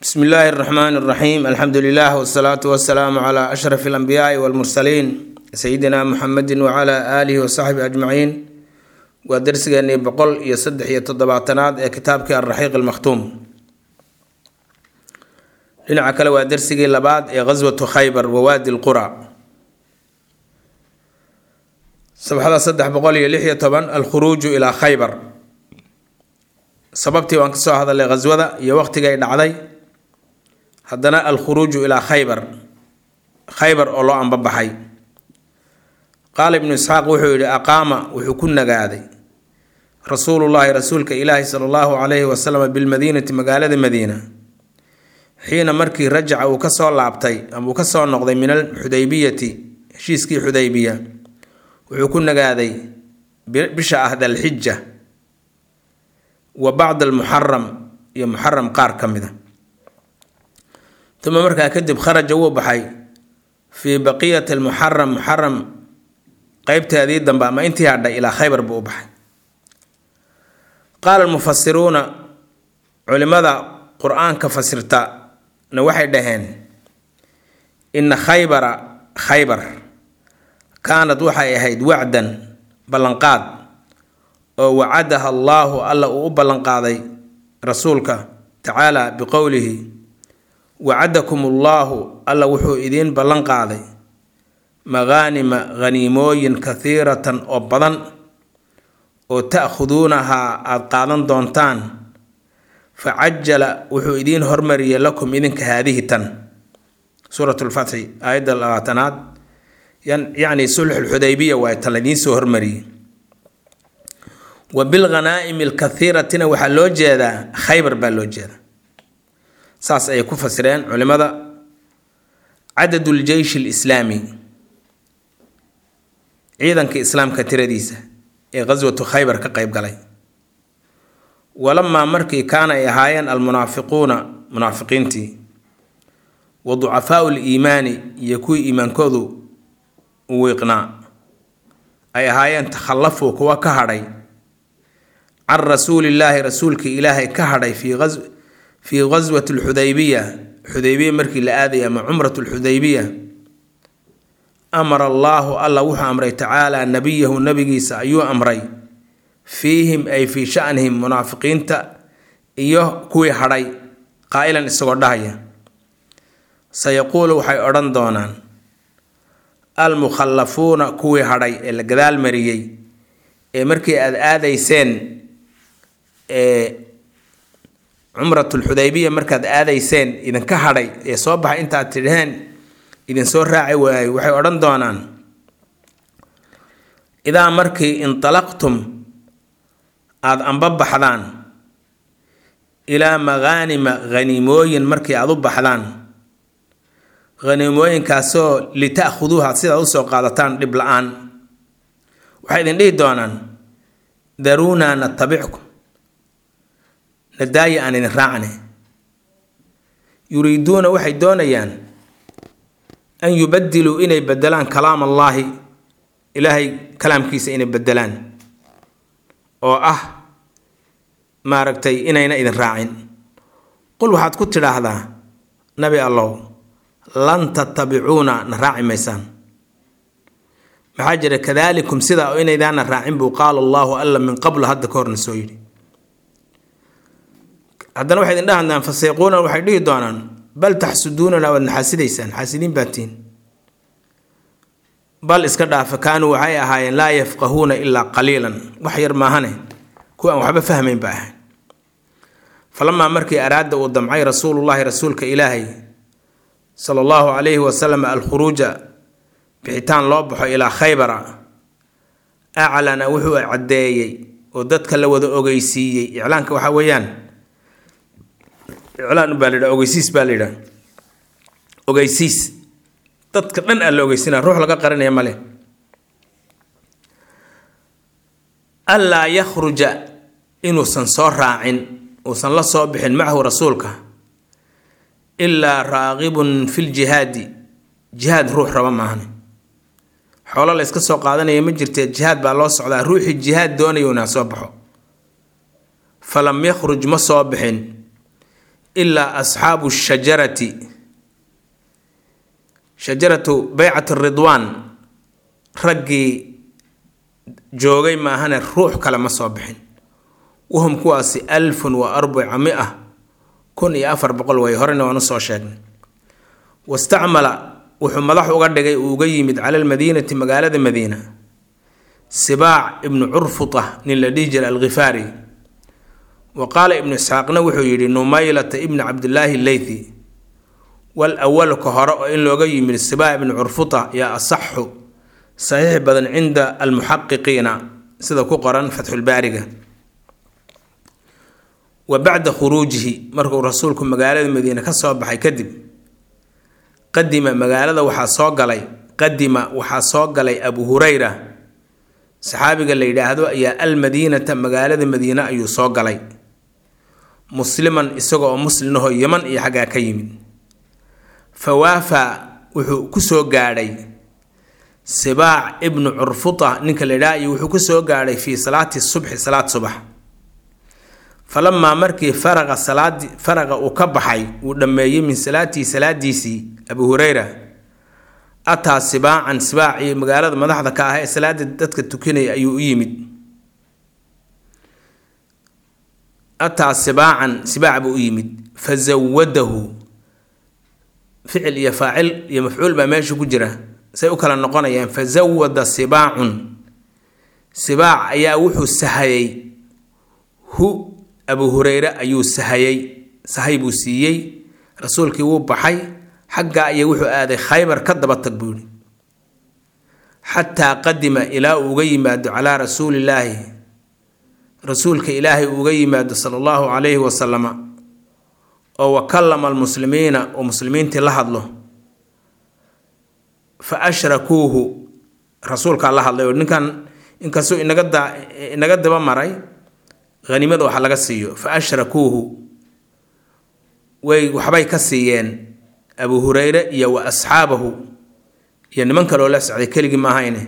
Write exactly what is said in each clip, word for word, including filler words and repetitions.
بسم الله الرحمن الرحيم. الحمد لله والصلاة والسلام على أشرف الأنبياء والمرسلين سيدنا محمد وعلى آله وصحبه أجمعين. ودرسنا بقول يصدح يتضبعتناد كتابك الرحيق المختوم لنا عكلا ودرسنا لبعض غزوة خيبر ووادي القرى. صباح الله صدح بقول يلحية طبعا الخروج إلى خيبر. سببتي وانكسو هذا لغزوة يا وقت قاعد علي هدنا الخروج إلى خيبر خيبر الله أن ببحي. قال ابن إسحاق وحي أقام وحكنا قاعدي رسول الله رسولك إلهي صلى الله عليه وسلم بالمدينة مقالة المدينة حين مركي رجع وكسر لعبتي أم وكسر النقضي من الحديبية شيسكي حديبية وحكنا قاعدي بشهر الحجة وبعض المحرم يا محرم قار كمذا. ثم مركا كدب خرج وبحي في بقية المحرم محرم قيبت هذه الدنبا ما انتهى إلى خيبر بوبحي. قال المفسرون علماء قرآن كفسرتا نوحي دهين إن خيبر خيبر كانت وحي هيد وعدا بلنقاد ووعدها الله الله أبلنقاضي رسولك تعالى بقوله وعدكم الله الله وحو إذين بلنقاضي مغانم غنيموين كثيرة وبضن وتأخذونها القادن دونتان فعجل وحو إذين هرمري لكم إذن كهذه تن. سورة الفتح آية الآتنات يعني صلح الحديبية ويتلدين سو هرمري. وبالغنائم الكثيرة وحلو جيدا خيبر بالو جيدا ساس أي كفسرين علماء عدد الجيش الإسلامي عيدا كإسلام كتيرديسة غزوة خيبر كقيب قلي. ولما مركي كان يهاين المنافقون منافقينتي وضعفاء الإيمان يكوي إيمان كذو ويقناع أي هاين تخلفوا كوا كهري عن رسول الله رسولك إلهي كهري في غزو في غزوة الحديبية حديبية مركي لآذية مع عمرة الحديبية أمر الله الله وحى أمري تعالى نبيه النبي جيسى أيوه أمري فيهم أي في شأنهم منافقين تا إيوه كوي حري قائلا استغردها سيقول وحي أرن دونان المخلفون كوي حري اللي قدال مريي مركي آذي سين عمرة الحديبية مركز آذي سين إذن كهري يصبح إنت تدهن إذن سور راعي وحي أرن دونان إذا مركي انطلقتم أذ أنبب حذان إلى مغانم غنيموين مركي أضب حذان غنيموين كاسو لتأخذوها سيدة أسو قادتان لبلعان وحيدن ليه دونان درونا نتبعكم ندايا أن نراعنه يريدون وحي دونيان أن يبدلوا إني بدلان كلام الله إلهي كلام كيس إني بدلان أو أه ما ركتي إني إذن راعين. قل وحد كنت هذا نبي الله لن تتبعونا نراعي ميسان محاجر كذلكم سيدا إني إذا نراعين بوقال الله ألا من قبل هذا كورن سويري هذا واحد عندنا فسيقولون واحد ليه دونان بل تحسدوننا والنحاسديسان حاسدين باتين بل اسكدا فكانوا وحي هاي لا يفقهون إلا قليلا وحير ما هني كوا وحب فهمين باه. فلما مركي أراد ودمعي رسول الله رسولك إلهي صلى الله عليه وسلم الخروج بحيتان لوبح إلى خيبر أعلن وحو عدايي وددك لوذ أغيسيي إعلانك وحويان إعلان بالله أوجيسيس بالله أوجيسيس تتكلم عن الأوجيسنا روح لك قرن يا ماله ألا يخرج إنه سنصار راعٍ وسنلا صابح معه رسولك إلا راغب في الجهاد جهاد روح ربما معنا حول الله يسكت قادنا يمجرت الجهاد بالله صعدا روح الجهاد دون يناسبه فلم يخرج مصابح ilaa asxaabu shajarati shajaratu baycati ridwaan raggii joogay maahane ruux kale ma soo bixin. wahum kuwaasi alfun wa arbaca mia kun iyo afar boqol way horena waanu soo sheegnay. wastacmala wuxuu madax uga dhigay uu uga yimid cala almadiinati magaalada madiina sibaac ibnu curfuta nin la dhihi jira alghifaari. wa qaala ibnu isxaaqna wuxuu yidhi numaylata ibni cabdillaahi leythi wal awalu ka hore oo in looga yimid sibaac ibnu curfuta yaa asaxu saxiix badan cinda almuxaqiqiina sida ku qoran fatxulbaariga. wa bacda khuruujihi markuu rasuulku magaalada madiine ka soo baxay kadib qadima magaalada waxaa soo galay qadima waxaa soo galay abu hurayra saxaabiga la yidhaahdo ayaa almadiinata magaalada madiine ayuu soo galay musliman isaga oo muslimahoo yaman iyo xaggaa ka yimid. fawaafaa wuxuu ku soo gaadhay sibaac ibnu curfuta ninka la yidhaha iyo wuxuu ku soo gaadhay fii salaati subxi salaad subax. falamaa markii faraqa salaadi faraqa uu ka baxay uu dhammeeyey min salaatii salaadiisii abu hurayra ataa sibaacan sibaacii magaalada madaxda ka ah ee salaada dadka tukanaya ayuu u yimid. ataa sibaacan sibaac buu u yimid fazawadahu ficil iyo faacil iyo mafcuul baa meesha ku jira say u kala noqonayaan. fazawada sibaacun sibaac ayaa wuxuu sahayay hu abu hurayre ayuu sahayay sahay buu siiyey rasuulkii wuu baxay xaggaa iyo wuxuu aaday khaybar ka daba tag buu yidhi xataa qadima ilaa uu uga yimaado calaa rasuulillaahi rasuulka ilaahay uu uga yimaado sala allahu calayhi wasalama oo wa kallama almuslimiina oo muslimiintii la hadlo. fa ashrakuuhu rasuulkaa la hadlay oo ninkan inkastuu inaga da inaga daba maray hanimada waxa laga siiyo. fa ashrakuuhu way waxbay ka siiyeen abu hurayre iyo wa asxaabahu iyo niman kaloo la socday keligii ma ahayne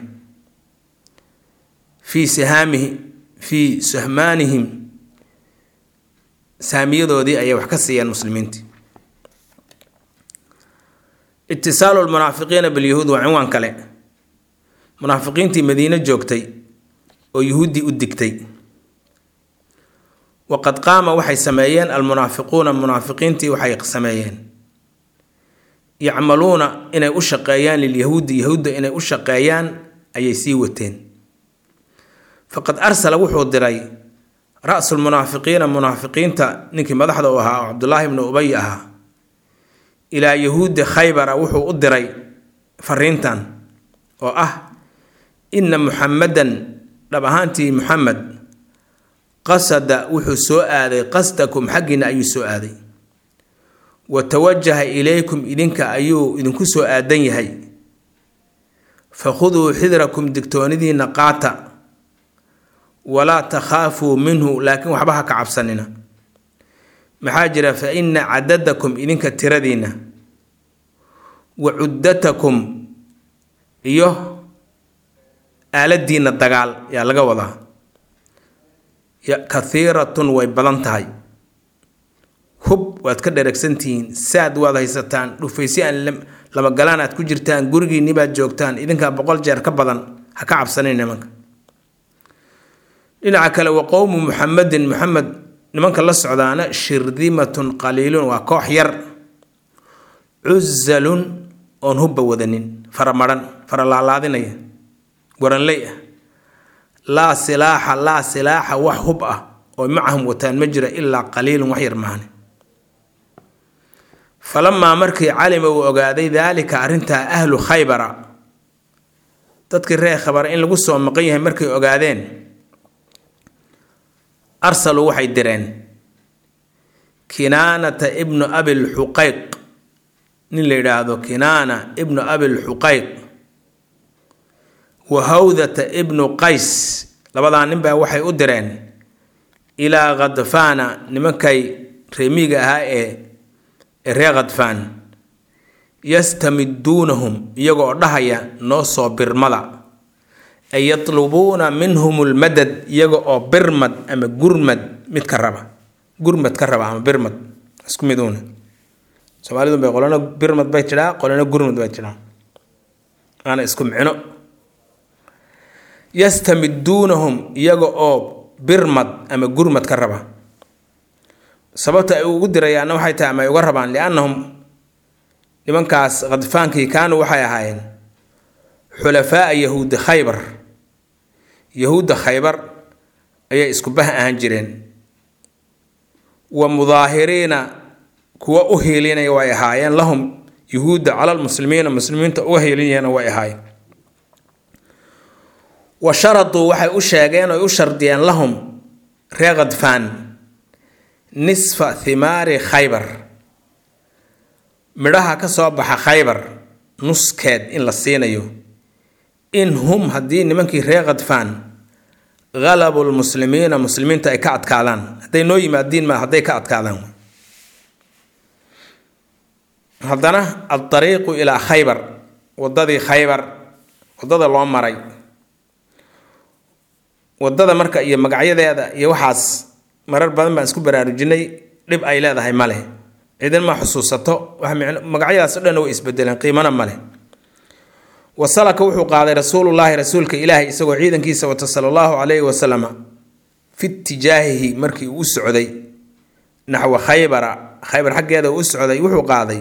fii sihaamihi fii sahmaanihim saamiyadoodii ayay wax ka siiyeen muslimiintii. itisaalu lmunaafiqiina bilyahuud waa cinwaan kale. munaafiqiintii madiine joogtay oo yuhuuddii u digtay. waqad qaama waxay sameeyeen almunaafiquuna munaafiqiintii waxay sameeyeen yacmaluuna inay u shaqeeyaan lilyahuudi yahuudda inay u shaqeeyaan ayay sii wateen. faqad arsala wuxuu diray ra-su lmunaafiqiina munaafiqiinta ninkii madaxda u ahaa oo cabdullaahi ibnu ubay ahaa ilaa yahuudi khaybara wuxuu u diray fariintan oo ah ina muxamadan dhab ahaantii muxamed qasada wuxuu soo aaday qasdakum xaggiina ayuu soo aaday wa tawajaha ilaykum idinka ayuu idinku soo aadan yahay. fakhuduu xidrakum digtoonidiina qaata walaa takhaafuu minhu laakiin waxba ha ka cabsanina. maxaa jira fa ina cadadakum idinka tiradiina wa cuddatakum iyo aaladiina dagaal yaa laga wadaa kathiiratun way badan tahay. hub waad ka dheregsantihiin saad waad haysataan dhufaysi aan lama galaan aad ku jirtaan gurigiinni baad joogtaan idinkaa boqol jeer ka badan ha ka cabsanin nimanka. dhinaca kale wa qowmu muxamedin muxamed nimanka la socdaana shirdimatun qaliilun waa koox yar cuzalun oon hubba wadanin fara maran fara laalaadinaya waranley ah laa silaaxa laa silaaxa wax hub ah oo macahum wataan ma jira ilaa qaliilun wax yar maahane. falamaa markii calima uu ogaaday daalika arrintaa ahlu khaybara dadkii reer khabara in lagu soo maqan yahay markay ogaadeen arsaluu waxay direen kinaanata ibnu abilxuqayq nin la yidhaahdo kinaana ibnu abilxuqayq wa hawdata ibnu qays labadaa nin baa waxay u direen ilaa khadfaana nimankay reemiga ahaa ee reer khadfaan yastamiduunahum iyagoo dhahaya noo soo birmada ay yatlubuuna minhum lmadad iyaga oo birmad ama gurmad mid ka raba gurmad ka raba ama birmad isku miduuna Soomaalidu bay qolana birmad bay jiraa qolana gurmad bay jiraa ana isku micno yastamidunhum iyaga oo birmad ama gurmad ka raba sababta ay ugu dirayaan waxay tahay ma uga rabaan li'annahum nimankaas qadfaankii kaanu waxay ahaayeen xulafaa yahuud khaybar yahuud khaybar ay isku bah ahaan jireen wa mudaahiriina kuwa u heelinay way ahaayeen lahum yahuud ala almuslimiina muslimiinta u heelinayna way ahaayeen wa sharatu waxay u sheegeen oo u shardiyeen lahum reeqadfaan nisfa thimaari khaybar midhaha ka soo baxa khaybar nuskeed in la siinayo in hum haddii nimankii reeqadfaan غلبوا المسلمين مسلمين تا ka adkaadaan haday noo yimaadeen ma haday ka adkaadaan hadana الطريق الى خيبر wadadii khaybar wadada loo maray wadada marka iyo magacyadeeda iyo waxaas marar badan baan isku baraarujinay dib ay leedahay male ciidan ma xusuusato wax magacyadaas dhan way isbedeleen qiimana male وصلك وحو قاضي رسول الله رسولك إلهي إساقو عيدن كيسا وتصل الله عليه وسلم في اتجاهه مركي وسعودي نحو خيبر خيبر حق هذا وسعودي وحو قاضي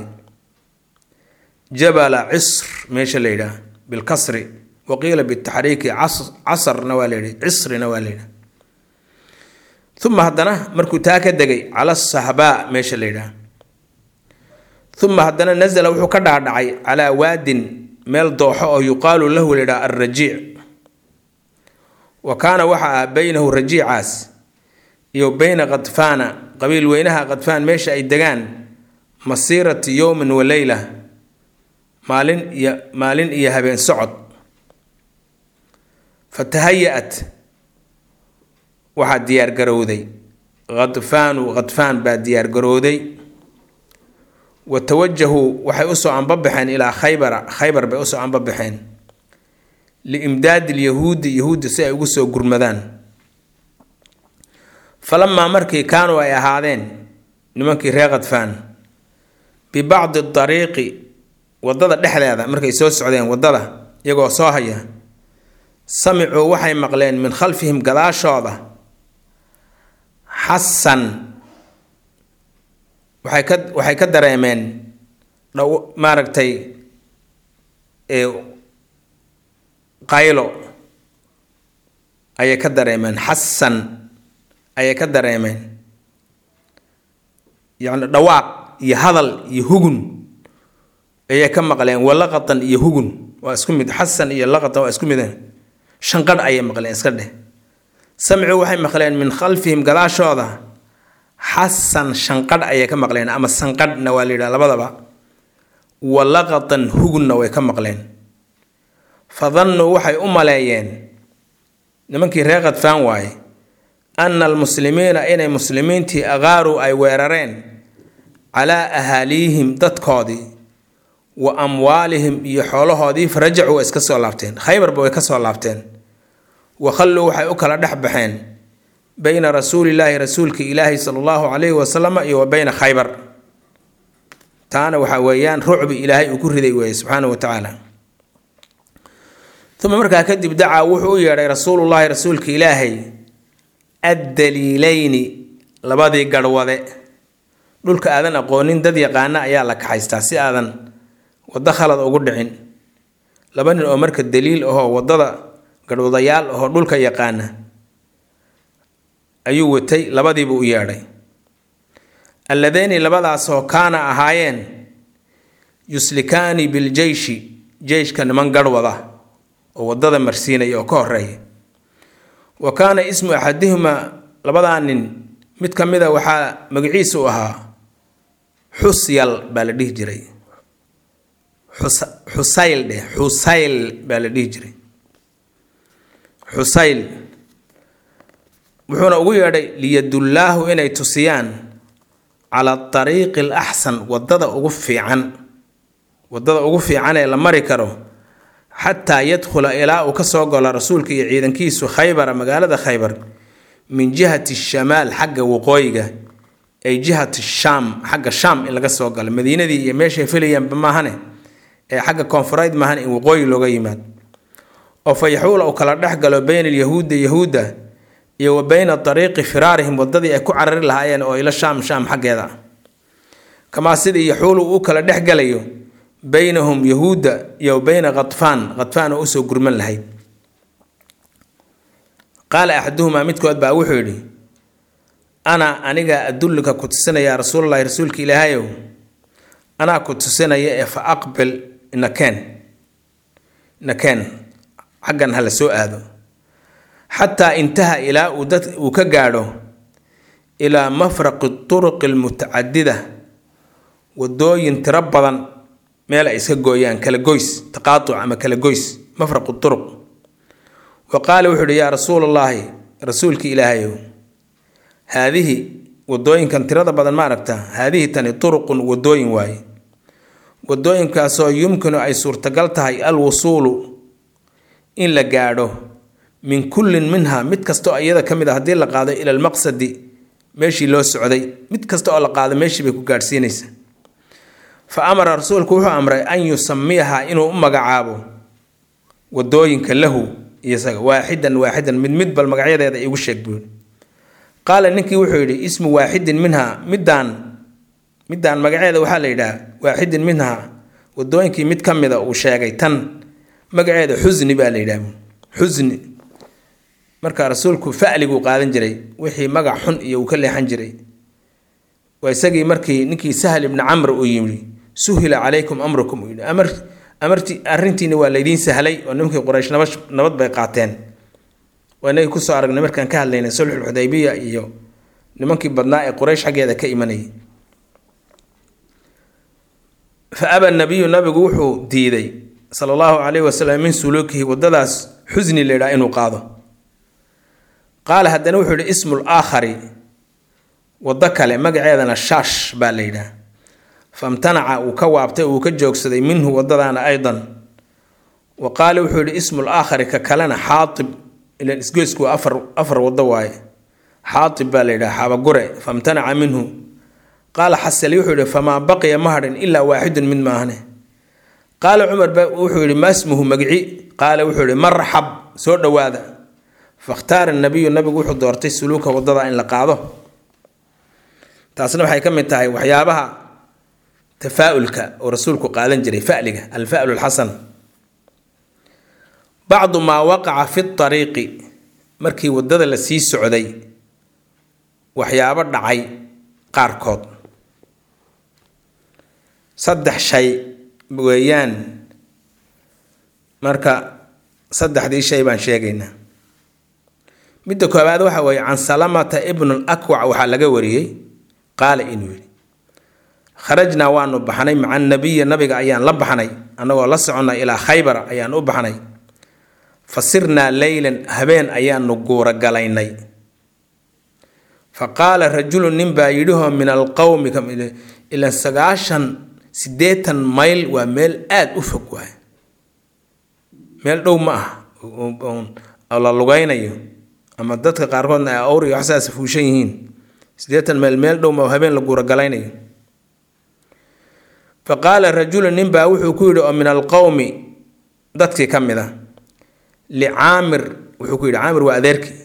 جبل عصر ميش الليلة بالكسر وقيل بالتحريك عصر, عصر نواليلي عصر نواليلي ثم هدنا مركو تاكدقي على الصحباء ميش الليلة ثم هدنا نزل وحو كدعدعي على واد meel dooxo oo yuqaalu lahu lida ar-raji' wa kana waxa baynahu raji'aas iyo bayna qadfana qabiil weynaha qadfan meesha ay degaan masiirati yawmin wa layla maalin iyo maalin iyo habeen socod fatahayat waxa diyaar garowday qadfan qadfan ba diyaar garowday وتوجهوا waxay u soo anbabixeen ila khaybar khaybar bay u soo anbabixeen liimdaad اليهود يهود si ay ugu soo gurmadaan falamma markii kaanu ay ahaadeen nimankii reeqadfaan bi ba'd الطريق wadada dhexdeeda markay soo socdeen wadada iyagoo soo haya samicu waxay maqleen min khalfihim gadaashooda hasan waxay ka waxay ka dareemeen maaragtay ee qaylo ay ka dareemeen hasan ay ka dareemeen yaani dhawaaq iyo hadal iyo hugun ay ka maqleen walaqatan iyo hugun waa isku mid hasan iyo laqatan waa isku mid shanqad ay maqleen iska dheh samcu waxay maqleen min khalfihim gadaashooda حسن شنقد أي كم مقلين أما سنقد نوالي لبضبا ولقطا هجن نوي كم مقلين فظنوا وحي أملايين نمكي رغد فان واي أن المسلمين أين المسلمين تي أغاروا أي ويررين على أهاليهم دتكودي وأموالهم يحولوا هذه فرجعوا اسكسوا لابتين خيبر بو يكسوا لابتين وخلوا وحي أكل دحبحين بين رسول الله رسولك إلهي صلى الله عليه وسلم وبين خيبر تانا وحويان رعب إلهي وكره ذي سبحانه وتعالى ثم مركا كدب دعا وحو يا رسول الله رسولك إلهي الدليلين لبادي قروضي دولك آذان أقونين دد يقانا يا لك حيستاسي آذان ودخلت أقودعين لبان الأمرك الدليل أهو ودد قروضيال أهو دولك يقانا ayuu watay labadii buu u yeedhay alladayni labadaas oo kaana ahaayeen yuslikani bil jayshi jayshka niman garwada oo wadada marsiinay oo ka horeeyay wa kaana ismu ahadihima labadan nin mid kamida waxa magaciisu ahaa xusyal baa la dhihi jiray xusayl de xusayl baa la dhihi jiray xusayl wuxuuna ugu yeedhay liyadullahu inay tusiyaan ala tariiq al-ahsan wadada ugu fiican wadada ugu fiican ee la mari karo hatta yadkhula ila uu ka soo galo rasuulka iyo ciidankiisu khaybar magaalada khaybar min jihati shamal xagga waqooyiga ay jihati shaam xagga shaam in laga soo galo madiinadii iyo meeshay filayaanba maahane ee xagga koonfureed maahane in waqooyi looga yimaad oo fa yaxuula uu kala dhex galo bayna alyahuuda yahuuda iyo wa bayna dariiqi firaarihim waddadii ay ku carari lahaayeen oo ila shaam shaam xaggeeda kamaa sidii yaxuulu uu kala dhex galayo baynahum yahuuda iyo bayna qadfaan qadfaan oo usoo gurman lahayd qaala axaduhumaa midkood baa wuxuu yidhi ana aniga adullika ku tusinaya rasuulullahi rasuulka ilaahayow anaa ku tusinaya ee fa aqbil inakeen inakeen xaggan hala soo aado xataa intaha ilaa uu dad uu ka gaadho ilaa mafraqi turuqi almutacadida wadooyin tiro badan meel ay iska gooyaan kala goys taqaatuc ama kala goys mafraqu turuq wa qaala wuxuu yidhi yaa rasuulullaahi rasuulka ilaahayow haadihi wadooyinkan tirada badan ma aragta haadihi tani turuqun wadooyin waaye wadooyinkaasoo yumkinu ay suurtagal tahay alwusuulu in la gaadho min kullin minha mid kasta oo iyada ka mid a haddii la qaado ila almaqsadi meeshii loo socday mid kasta oo la qaado meeshii bay ku gaadhsiinaysa fa amara rasuulku wuxuu amray an yusamiyaha inuu u magacaabo wadooyinka lahu isaga waaxidan waaxidan mid mid bal magacyadeeda igu sheeg buuri qaala ninkii wuxuu yidhi ismu waaxidin minha midaan midaan magaceeda waxaa la yidhaha waaxidin minha wadooyinkii mid ka mida uu sheegay tan magaceeda xusni baa la yidhaha xusni marka rasuulku fa'liguu qaadan jiray wixii magac xun iyo uu ka leexan jiray waa isagii markii ninkii sahal ibn camr uu yimi suhila calaykum amrukum uu yidhi amar amartii arrintiina waa laydiin sahlay oo nimankii quraysh nabad nabad bay qaateen waa inagii kusoo aragnay markaan ka hadlaynay sulxul xudaybiya iyo nimankii badnaa ee quraysh xaggeeda ka imanayay fa aba nabiyu nabigu wuxuu diiday sala allahu calayhi wasalam min suluukihi waddadaas xusni la yidhaha inuu qaado qaala haddana wuxuu yidhi ismu laakhari waddo kale magaceedana shaash baa la yidhaha famtanaca uu ka waabtay uu ka joogsaday minhu waddadaana aydan wa qaala wuxuu yidhi ismu laakhari ka kalena xaatib ilan isgoysku waa afar afar waddo waaye xaatib baa la yidhaha xabagure famtanaca minhu qaala xasali wuxuu yidhi famaa baqiya ma hadhin ilaa waaxidun mid maahane qaala cumar ba wuxuu yidhi maa ismuhu magici qaala wuxuu yidhi marxab soo dhowaada fakhtaara nabiyu nabigu wuxuu doortay suluuka waddada in la qaado taasna waxay ka mid tahay waxyaabaha tafaa'ulka oo rasuulku qaadan jiray fa'liga alfa'lu alxasan bacdu maa waqaca fi ariiqi markii waddada la sii socday waxyaabo dhacay qaarkood saddex shay weeyaan marka saddexdii shay baan sheegaynaa midda koowaad waxa weeye can salamata ibnu lakwac waxaa laga wariyey qaala inuu yidhi kharajnaa waanu baxnay maca nabiyi nabiga ayaan la baxnay annagoo la soconnay ilaa khaybar ayaan u baxnay fa sirnaa leylan habeen ayaanu guuragalaynay fa qaala rajulun nin baa yidhihoo min alqowmi ilan sagaashan siddeetan mayl waa meel aada u fog waay meel dhow ma ah oo la lugaynayo ama dadka qaarkoodna ay awr iyo waxsaas fuushan yihiin siddeetan mayl meel dhow ma habeen la guuragalaynayo fa qaala rajulun nin baa wuxuu ku yidhi oo min alqowmi dadkii ka mid a licaamir wuxuu ku yidhi caamir waa adeerkii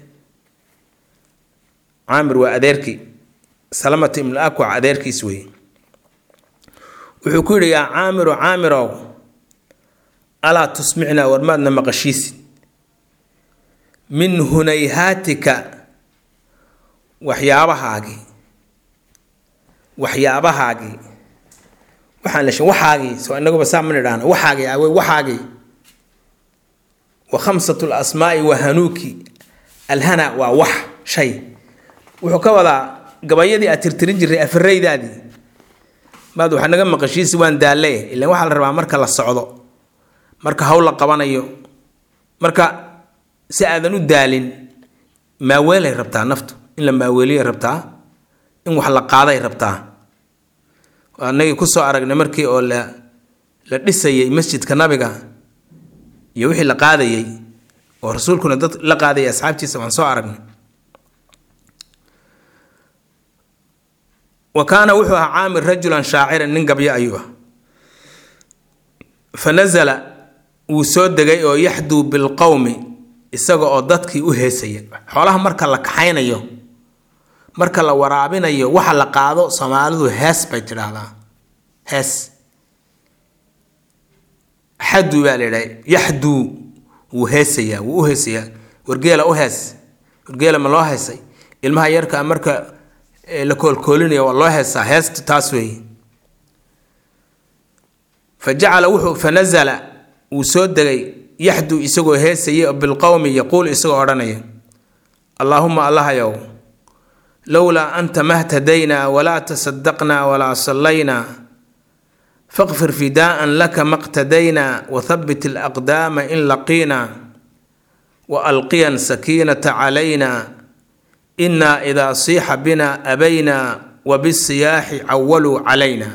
caamir waa adeerkii salamata ibnu akwac adeerkiis wey wuxuu ku yidhi yaa caamiru caamirow alaa tusmicnaa warmaadna maqashiisid min hunayhaatika waxyaabahaagii waxyaabahaagii waxaan la sheegay waxaagii soo inaguba saa ma nidhaahna waxaagii awey waxaagii wa khamsatu lasmaa'i wa hanuuki alhana waa wax shay wuxuu ka wadaa gabayadii aad tirtirin jirtay afaraydaadii maad waxa naga maqashiisi waan daalle ilaan waxaa la rabaa marka la socdo marka hawl la qabanayo marka si aadan u daalin maaweelay rabtaa naftu in la maaweeliyay rabtaa in wax la qaaday rabtaa annagii kusoo aragnay markii oo la la dhisayay masjidka nabiga iyo wixii la qaadayay oo rasuulkuna dad la qaadayay asxaabtiisa waan soo aragnay وكان وحوها عامر رجلا شاعرا ننقب أيوه فنزل وسود دقي أو يحدو بالقوم isagoo oo dadkii u heesaya xoolaha marka la kaxaynayo marka la waraabinayo waxa la qaado Soomaalidu hees bay tiraahdaa hees xadu baa leeyahay yaxdu uu heesaya uu heesaya wargeela u hees wargeela ma loo heesay ilmaha yarka marka la koolkoolinayo waa loo heesaa heesta taas weey fajacala wuxuu fanazala uu soo dagay يحدو إسقو هيسي بالقوم يقول إسقو أرانيا اللهم الله يو لولا أنت ما اهتدينا ولا تصدقنا ولا صلينا فاغفر فداء لك ما اقتدينا وثبت الأقدام إن لقينا وألقيا سكينة علينا إنا إذا صيح بنا أبينا وبالصياح عولوا علينا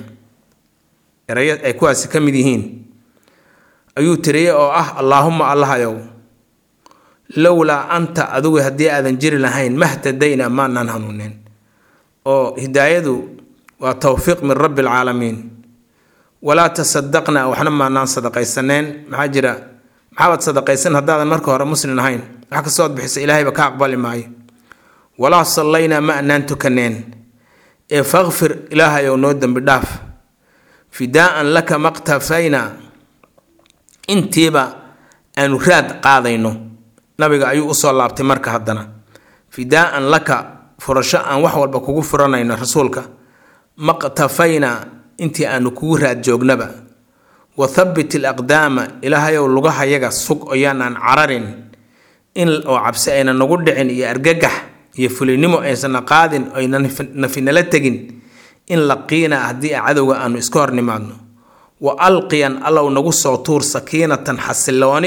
أكواس كمديهين ayuu tiriyay oo ah Allahumma Allah yow lawla anta adugu hadii aadan jiri lahayn mahtadayna ma nan hanuunin oo hidaayadu waa tawfiiq min rabbil alamin wala tasaddaqna waxna ma nan sadaqaysaneen maxaa jira maxaad sadaqaysan hadaadan marka hore muslim ahayn waxa ka soo bixisa ilaahay ba ka aqbali maayo wala sallayna ma nan tukaneen ee faghfir ilaahay oo noo dambi dhaaf fidaan laka maqtafayna intiiba aanu raad qaadayno nabiga ayuu u soo laabtay marka haddana fidaan laka furasho aan wax walba kugu furanayno rasuulka maqtafayna intii aanu kugu raad joognaba wa thabbit alaqdama ilaahayow lugaha yaga sug oo yaanan cararin in oo cabsi ayna nagu dhicin iyo argagax iyo fulinimo aysan qaadin oo ayna nafinala tagin in laqiina hadii cadowga aanu iska hornimaadno وألقيا الله نقص طور سكينة حسلوني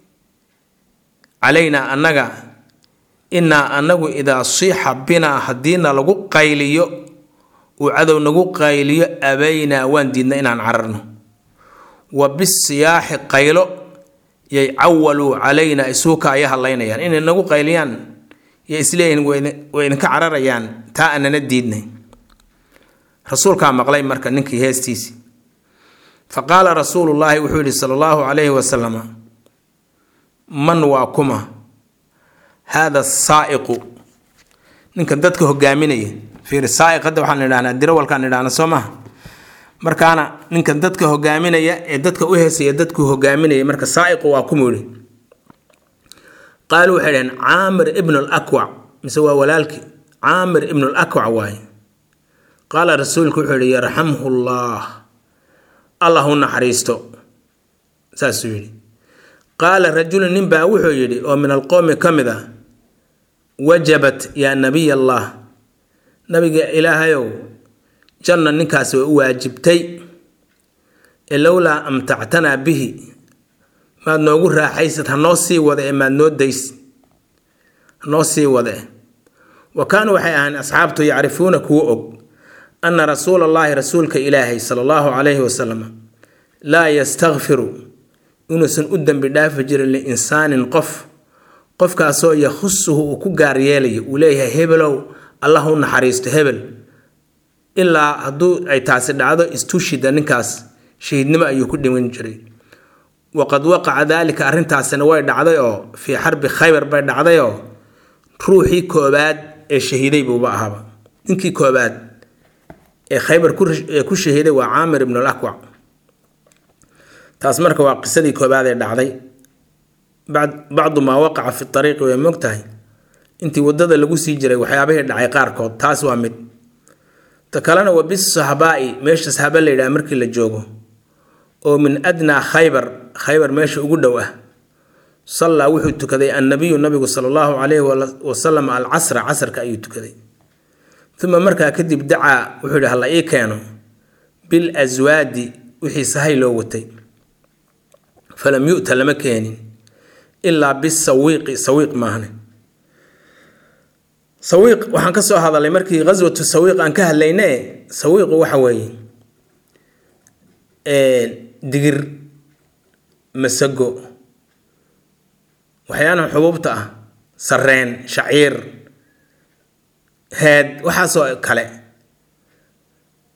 علينا أننا إنا أنه إذا صيح بنا هدينا لقو قيليو وعدو نقو قيليو أبينا واندينا إنا نعررنا وبالسياح قيلو يعولوا علينا إسوكا أيها اللينا يعني إن نقو قيليان يسلين وإن كعرر يعني تا أننا نديدنا رسول كان مقلي مركا ننكي هستيسي فقال رسول الله وحده صلى الله عليه وسلم من واكما هذا السائق ninkan dadka hogaaminaya fiir saa'iq hadda waxaan leeyahay dirawal kan leeyahay Soomaa markaana ninkan dadka hogaaminaya ee dadka u heesaya dadku hogaaminaya marka saa'iq waa kumuri qaalu xireen Aamir ibn al-Aqwa mise waa walaalki Aamir ibn al-Aqwa waay qala rasuulku wuxuu yiri yarhamullah الله نحريستو ساسويلي قال رجل نبا وحو يدي ومن القوم كمذا وجبت يا نبي الله نبي إلهيو جنة نكاس واجبتي لولا أمتعتنا به ما نقول راحيست هنوصي وذا ما نوديس نوصي وذا وكانوا حيان أصحابته يعرفون كوؤك أن رسول الله رسولك إلهي صلى الله عليه وسلم لا يستغفر إنسان أدن بدافع فجر لإنسان قف قف كاسو يخصه وكجار يلي وليه هبلو الله نحريست هبل إلا هدو أي تاسد هذا استشهد نكاس شهيد نما يكون من جري وقد وقع ذلك أرنت سنوات عضيو في حرب خيبر بعد عضيو روحي كوباد الشهيدي بوباها إنكي كوباد خيبر كل شهيدي وعامر بن الأكوع تاسمرك وقصدي كوباد الدعدي بعد بعض ما وقع في الطريق ومقتهي انت ودد لغو سي جري وحيابه دحاي قاركود تاس waa mid takalana wa bis sahabai meesha sahaba leeyahay markii la joogo oo min adna khaybar khaybar meesha ugu dhow ah salla wuxuu tukaday annabiy nabigu sallallahu alayhi wa sallam al asr asrka ayuu tukaday thumma markaa kadib daca wuxuu yiraahdaa la ii keeno bil azwadi wixii sahay loo watay falam yu'ta lama keenin illa bis sawiqi sawiq maahne sawiq waxaan ka soo hadalay markii ghazwatu sawiq aan ka hadlaynay sawiq waxa weeye ee digir masago waxyaana xububta ah sareen shaciir heed waxa soo kale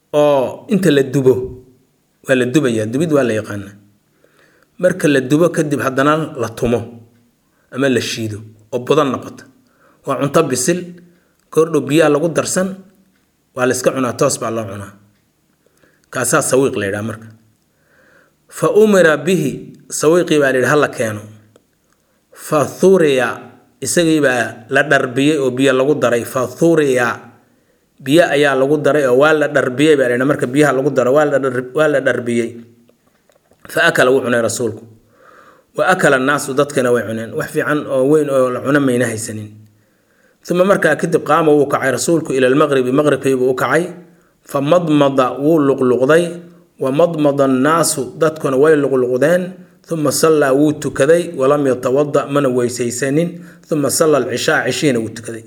oo inta la dubo waa la dubayaa dubid waa la yaqaanaa marka la dubo kadib haddana la tumo ama la shiido oo badan noqoto waa cunto bisil kordho biyaha lagu darsan waa la iska cunaa toos baa loo cunaa kaasaa sawiiq la yidhaha marka fa umira bihi sawiiqii baa la yidhi hala keeno fa thuriya isagii baa la dharbiyey oo biyo lagu daray fa thuriya biyo ayaa lagu daray oo waa la dharbiyey baa la yidhaha marka biyaha lagu daro waa la waa la dharbiyey fa akala wuu cunay rasuulku wa akala annaasu dadkana way cuneen wax fiican oo weyn oo la cuno mayna haysanin uma markaa kadib qaama wuu kacay rasuulku ila almaqribi maqribkaybuu u kacay fa madmada wuu luqluqday wa madmada annaasu dadkuna way luqluqdeen uma sallaa wuu tukaday walam yatawada mana weysaysanin uma salla alcishaa cishiina wuu tukaday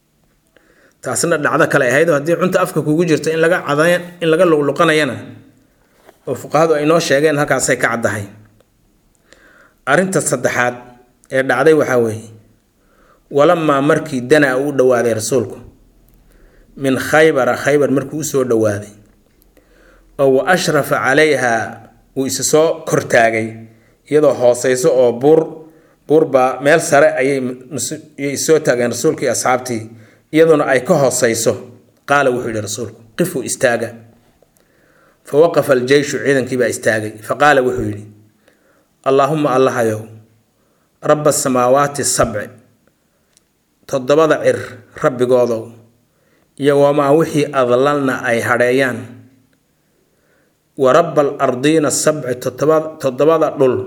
taasna dhacdo kale ahayd haddii cunta afka kugu jirto in laga cadayn in laga luqluqanayana oo fuqahadu ay noo sheegeen halkaasay ka caddahay arrinta saddexaad ee dhacday waxaa weeye walamaa markii danaa uu dhowaaday rasuulku min khaybara khaybar markuu usoo dhowaaday oo wa ashrafa calayha uu isa soo kortaagay iyadoo hooseyso oo buur buurbaa meel sare ayay isoo taageen rasuulka iyo asxaabtii iyaduna ay ka hooseyso qaala wuxuu yidhi rasuulku qifuu istaaga fa waqafa aljeyshu ciidankii baa istaagay fa qaala wuxuu yidhi allaahuma allahayow rabba asamaawaati sabci toddobada cir rabbigoodow iyo wamaa wixii adlalna ay hadheeyaan wa rabba alardiina sabci toddobada dhul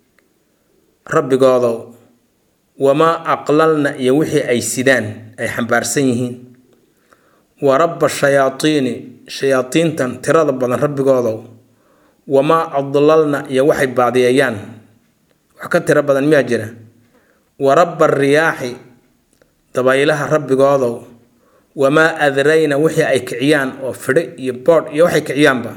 rabbigoodow wamaa aqlalna iyo wixii ay sidaan ay xambaarsan yihiin wa rabba shayaatiini shayaatiintan tirada badan rabbigoodow wamaa adlalna iyo waxay baadiyeeyaan wax ka tiro badan miyaa jira wa rabba ariyaaxi dabaylaha rabbigoodow wamaa adrayna wixii ay kiciyaan oo fidhi iyo boodh iyo waxay kiciyaanba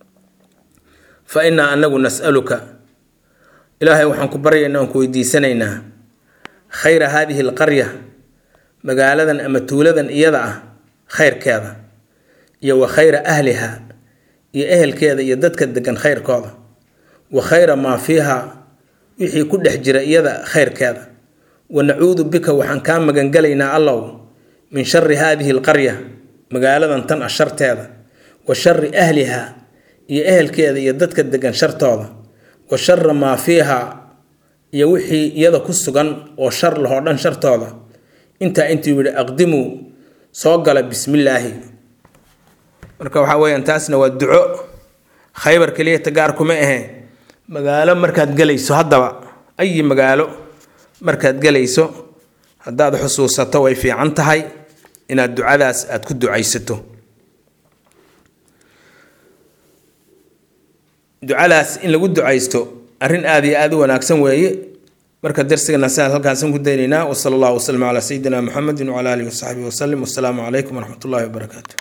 fa innaa anagu nas'aluka ilaahay waxaan ku baryaynaa oon ku weydiisanaynaa khayra haadihi alqarya magaaladan ama tuuladan iyada ah khayrkeeda iyo wa khayra ahliha iyo ehelkeeda iyo dadka degan khayrkooda wa khayra maa fiiha wixii ku dhex jira iyada khayrkeeda wa nacuudu bika waxaan kaa magangelaynaa allow min shari haadihi alqarya magaaladan tan ah sharteeda wa shari ahliha iyo ehelkeeda iyo dadka degan shartooda wa shara maa fiiha iyo wixii iyada ku sugan oo shar lahoo dhan shartooda intaa intuu yidhi aqdimuu soo gala bismillaahi marka waxaa weeyaan taasna waa duco khaybar keliya tagaar kuma ahe magaalo markaad gelayso haddaba ayi magaalo markaad gelayso haddaad xusuusato way fiican tahay inaad ducadaas aad ku ducaysato ducadaas in lagu ducaysto arrin aad iyo aad u wanaagsan weeye marka darsigana saan halkaasaan ku daynaynaa wa sallallahu wasallam ala sayidina muhammadin wa ala alihi wa sahbihi wa sallam. Wassalamu alaykum wa rahmatullahi wa barakatuh.